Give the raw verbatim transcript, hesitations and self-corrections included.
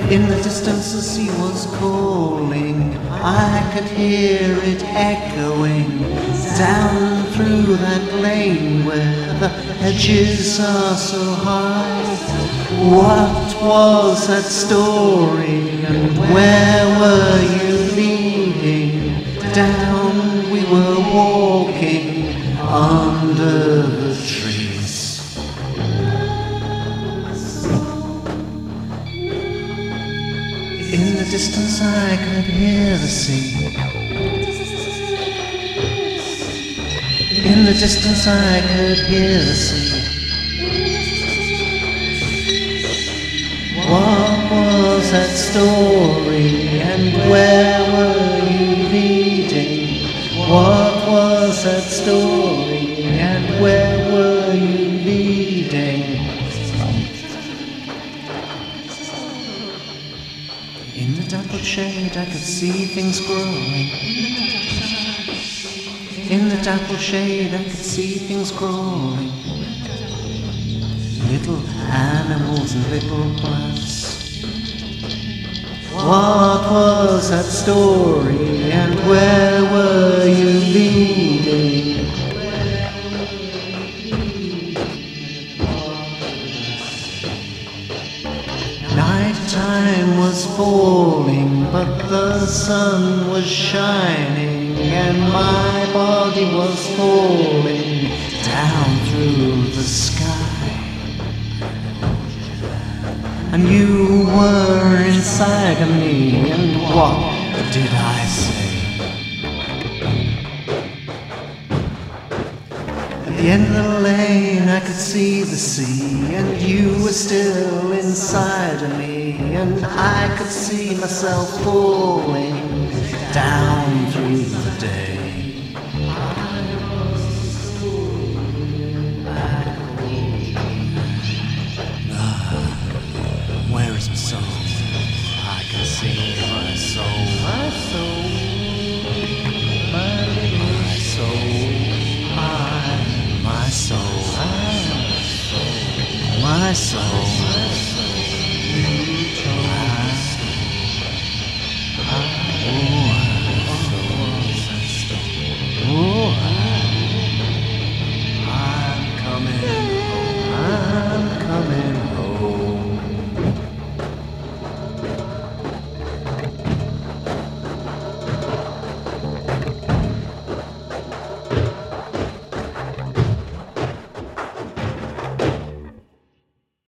In the distance the sea was calling, I could hear it echoing down through that lane where the hedges are so high. What was that story, and where were you leading? Down we were walking under the trees. In the distance I could hear the sea. In the distance I could hear the sea. What was that story, and where were you leading? What was that story, and where were you leading? In the dappled shade I could see things growing. In the dappled shade I could see things growing. Little animals and little plants. What was that story, and where were you leading? Nighttime was falling, but the sun was shining, and my body was falling down through the sky. And you were inside of me, and what did I say? At the end of the lane I could see the sea, and you were still inside of me, and I could see myself falling down through the day. Where is my soul? I can see my soul. My soul. My little soul. I, my soul. I, my soul. My soul.